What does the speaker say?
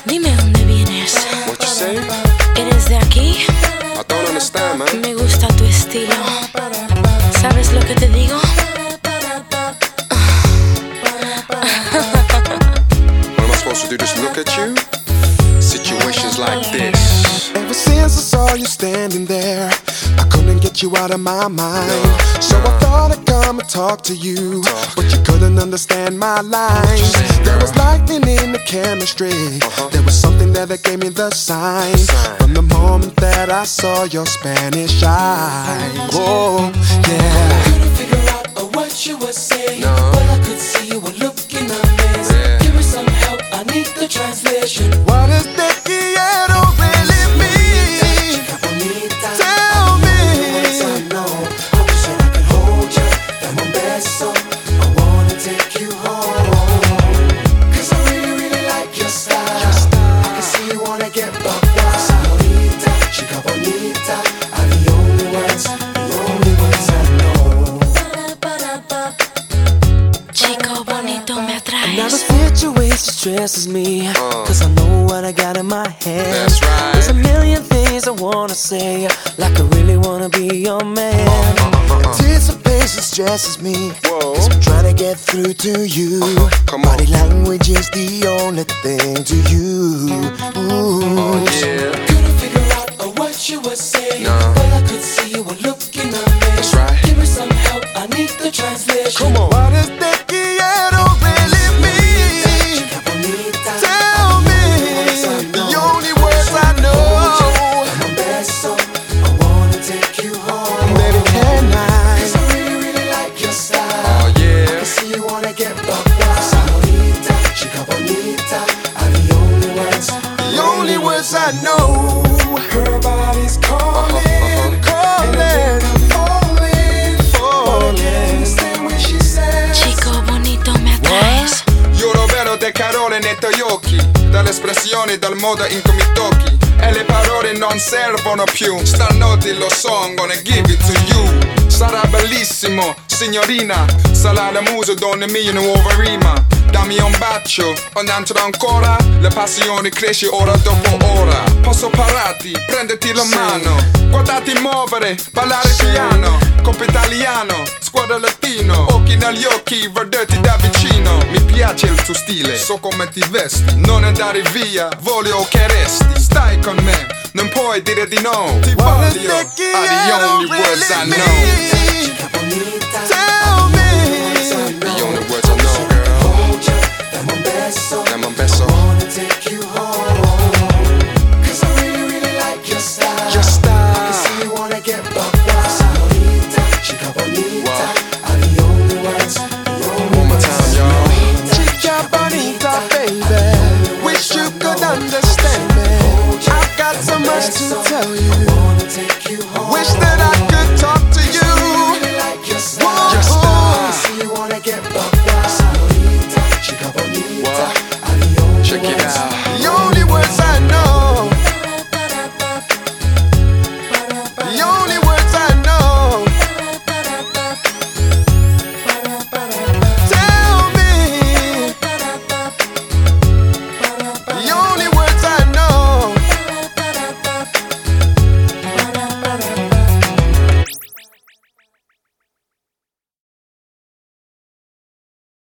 Dime dónde vienes. What you say? ¿Eres de aquí? I don't understand, man. Me gusta tu estilo. ¿Sabes lo que te digo? What am I supposed to do? Just look at you? Situations like this. Ever since I saw you standing there, I couldn't get you out of my mind. So I thought I'd come and talk to you, but you couldn't understand my lines. There was lightning in the chemistry. There was something there that gave me the sign. From the moment that I saw your Spanish eyes. Oh, yeah. Couldn't figure out what you were saying, No. but I could see you were looking amazing. Yeah. Give me some help, I need the translation. What does te quiero really mean? Chica bonita, Tell me. words I know. I wish that I could hold you, dame un beso. I wanna take you home, 'cause I really, really like your style. I can see you wanna get buck wild. Señorita, chica bonita, are the only words I know. Chico bonito, me Now the atraes. situation stresses me, 'cause I know what I got in my hand. That's right. There's a million things I wanna say, like I really wanna be your man. Anticipation stresses me. Whoa. 'Cause I'm trying to get through to you. Come on. Body language is the only thing to you. Ooh. Yeah. Couldn't figure out what you were saying, No. but I could see you were looking amazing. That's right. Give me some help, I need the translation. Come on. What does te quiero really mean? Chica bonita, Tell me. The only words I know. dame un beso, I wanna take you home. Baby, can I? 'Cause I really, really like your style. Oh, I yeah. can see you wanna get buck wild. Señorita, chica bonita, are the only words. The only words I know. Her body's calling, Calling. falling. Understand when she says. Chico bonito, me atraes. Io lo vedo dai carole nei tuoi occhi, dalle espressioni, dal modo in cui mi tocchi. E le parole non servono più, stanotte lo song gonna give it to you. Sarà bellissimo, signorina, sarà la musa donne mie nuova rima. Dammi un bacio, un altro ancora, la passione cresce ora dopo ora. Posso pararti, prenderti la mano, guardarti muovere, ballare piano. Coppa italiano, squadra latino, occhi negli occhi, vederti da vicino. Mi piace il tuo stile, so come ti vesti. Non andare via, voglio che resti. Stai con me, non puoi dire di no. Ti What does voglio, te are the only quiero words I really know. mean?